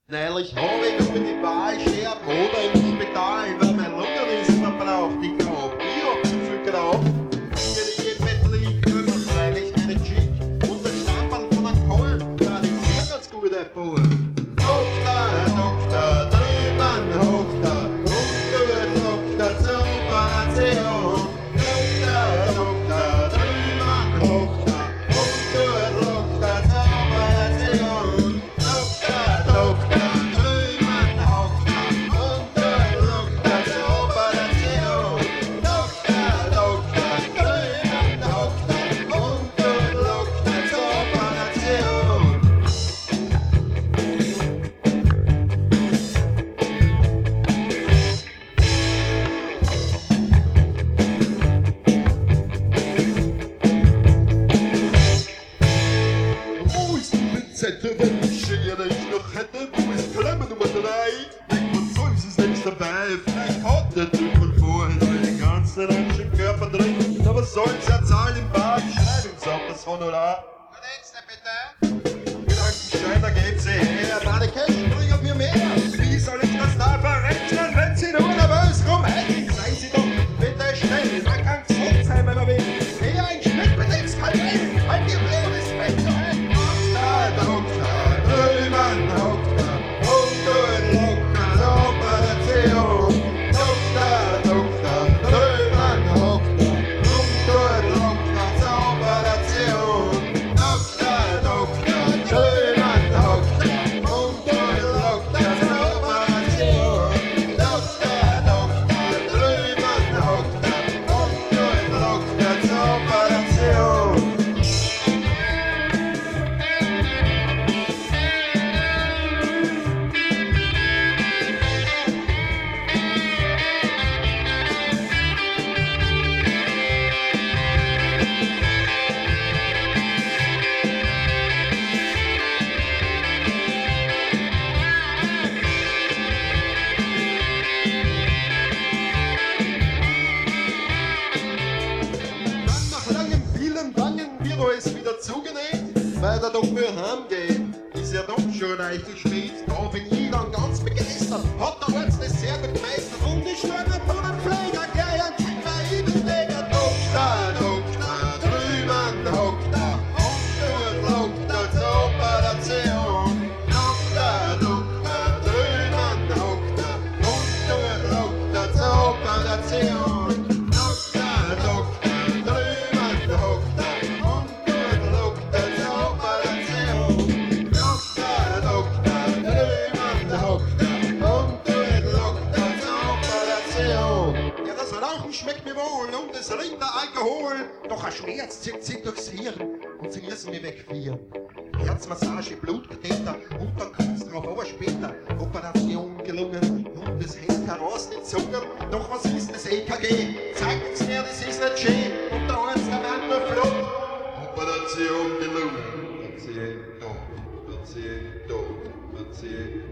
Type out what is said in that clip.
Neulich habe ich über die Wahl schwer Bruder im Spital, weil mein Lungen ist verbraucht. Ich glaub, ich hab zu viel geraucht. Wenn ich im Bett lieg, immer freilich meine Chick. Und der Stamperl von einem Kohl, da die sehr ganz gut erfuhren. Doktor, Doktor, drüben Doktor, Doktor, zur Operation. Doktor, Doktor, drüben Doktor, Doktor, zur Operation. Doktor, Doktor. Wenn ich Schere ich noch hätte, wo ist Klammer Nummer 3? Denk man so, ist es längst dabei. Vielleicht hat der Typ von vorhin den ganzen reinischen Körper drin. Aber soll's er zahlen im Bar, ich schreibe uns auf das Honorar. Was denkst du bitte? Gedankenschein, da geht's sie her. Meine Cash bringen mir mehr. Wie soll ich das da verrechnen, wenn sie nur nervös rumhängen? Seien Sie doch bitte schnell, man kann gesund sein, wenn man will. Eher ein Schnitt mit dem Skalpell, ein Diplom ist besser. Ist wieder zugenäht, weil der doch für heimgeht. Ist ja doch schon reichlich spät, da bin ich dann ganz begeistert. Hat der Arzt das sehr gut gemeistert und ich stelle von einem Pfleger gleich einen Check bei Ebenleger. Doktor, Doktor, drüben Doktor, Doktor, zur Operation. Doktor, Doktor, drüben Doktor, Doktor, zur Operation. Schmeckt mir wohl und es riecht nach Alkohol. Doch ein Schmerz zieht sich durchs Hirn und sie müssen mich wegführen. Herzmassage, Blutkatheter und dann kommt's drauf aber später. Operation gelungen und es hängt heraus die Zunge. Doch was ist das EKG? Zeigt's mir, das ist nicht schön. Und der Arzt, der wird nur flott. Operation gelungen. Patient tot, Patient tot, Patient tot.